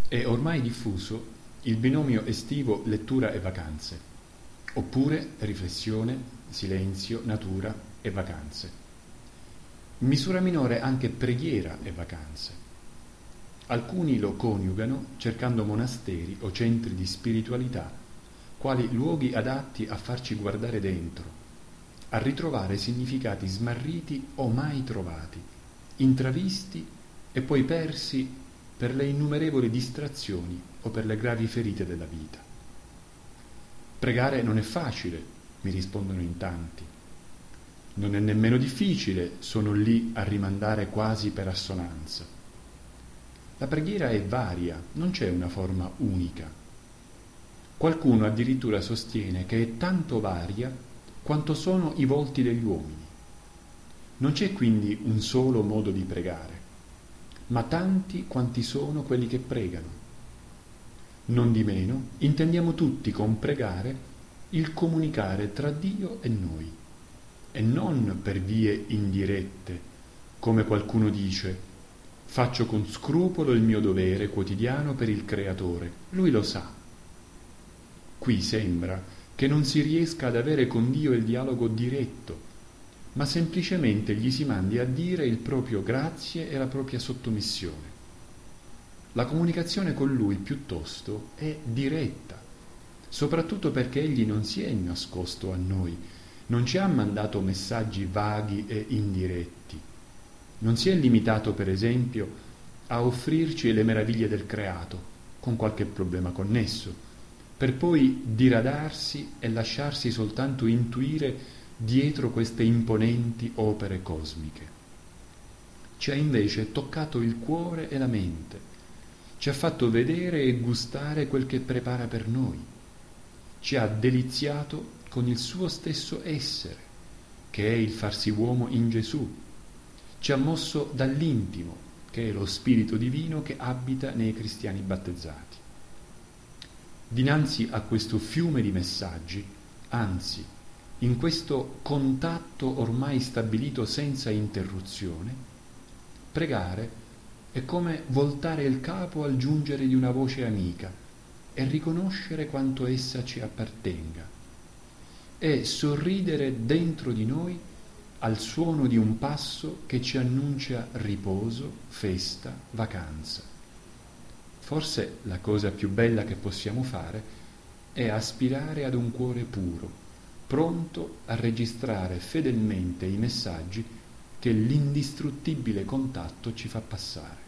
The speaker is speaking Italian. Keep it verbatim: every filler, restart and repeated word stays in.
È ormai diffuso il binomio estivo lettura e vacanze, oppure riflessione, silenzio, natura e vacanze. In misura minore anche preghiera e vacanze. Alcuni lo coniugano cercando monasteri o centri di spiritualità, quali luoghi adatti a farci guardare dentro, a ritrovare significati smarriti o mai trovati, intravisti e poi persi per le innumerevoli distrazioni o per le gravi ferite della vita. Pregare non è facile, mi rispondono in tanti. Non è nemmeno difficile, sono lì a rimandare quasi per assonanza. La preghiera è varia, non c'è una forma unica. Qualcuno addirittura sostiene che è tanto varia quanto sono i volti degli uomini. Non c'è quindi un solo modo di pregare, ma tanti quanti sono quelli che pregano. Non di meno, intendiamo tutti con pregare il comunicare tra Dio e noi, e non per vie indirette, come qualcuno dice: faccio con scrupolo il mio dovere quotidiano per il Creatore, lui lo sa. Qui sembra che non si riesca ad avere con Dio il dialogo diretto, ma semplicemente gli si mandi a dire il proprio grazie e la propria sottomissione. La comunicazione con Lui piuttosto è diretta, soprattutto perché Egli non si è nascosto a noi, non ci ha mandato messaggi vaghi e indiretti, non si è limitato per esempio a offrirci le meraviglie del creato, con qualche problema connesso, per poi diradarsi e lasciarsi soltanto intuire dietro queste imponenti opere cosmiche. Ci ha invece toccato il cuore e la mente, ci ha fatto vedere e gustare quel che prepara per noi, ci ha deliziato con il suo stesso essere, che è il farsi uomo in Gesù, ci ha mosso dall'intimo, che è lo Spirito Divino che abita nei cristiani battezzati. Dinanzi a questo fiume di messaggi, anzi, in questo contatto ormai stabilito senza interruzione, pregare è come voltare il capo al giungere di una voce amica e riconoscere quanto essa ci appartenga, e sorridere dentro di noi al suono di un passo che ci annuncia riposo, festa, vacanza. Forse la cosa più bella che possiamo fare è aspirare ad un cuore puro, pronto a registrare fedelmente i messaggi che l'indistruttibile contatto ci fa passare.